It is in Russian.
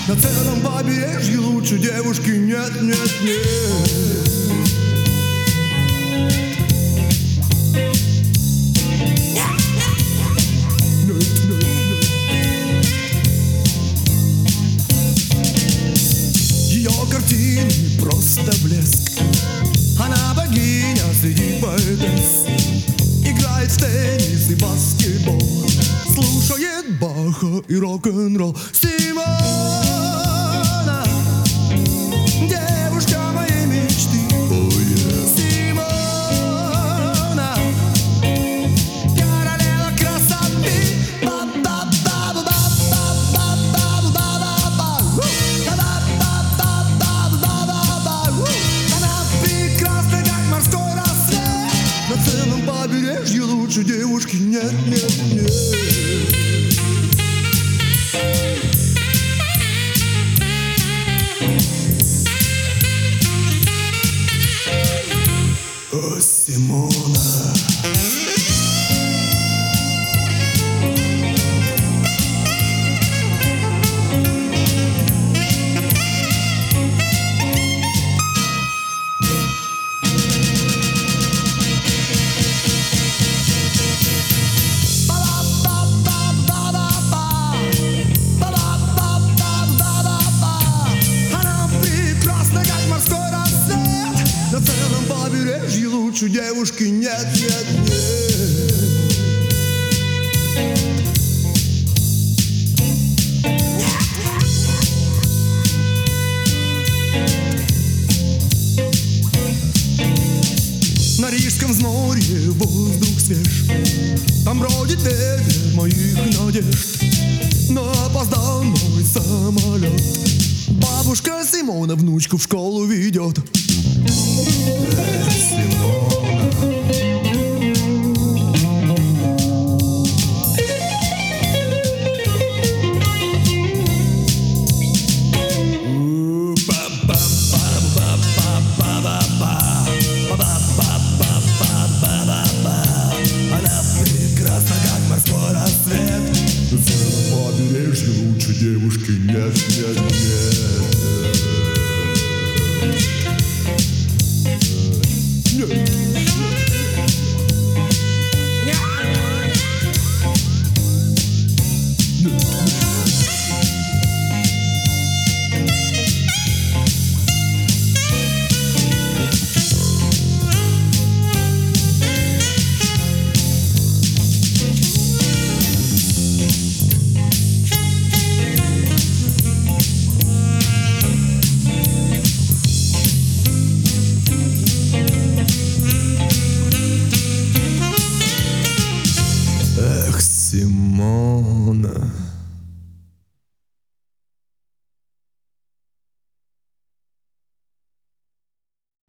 На целом побережье лучше девушки нет, нет, нет. Ее картины просто блеск. Она богиня среди поэтесс. Играет в теннис и баскетбол. Слушает Баха и рок-н-ролл. Симона, девушка моей мечты. Симона, королева красоты. Она прекрасна, как морской рассвет. На целом побережье лучше девушки нет, нет, нет. О, Симона. На целом побережье лучше девушки нет, нет, нет. На Рижском взморье воздух свеж. Там бродит ветер моих надежд. Но опоздал мой самолет. Бабушка Симона внучку в школу ведет. Она прекрасна, как морской рассвет. На целом побережье лучше девушки нет, нет.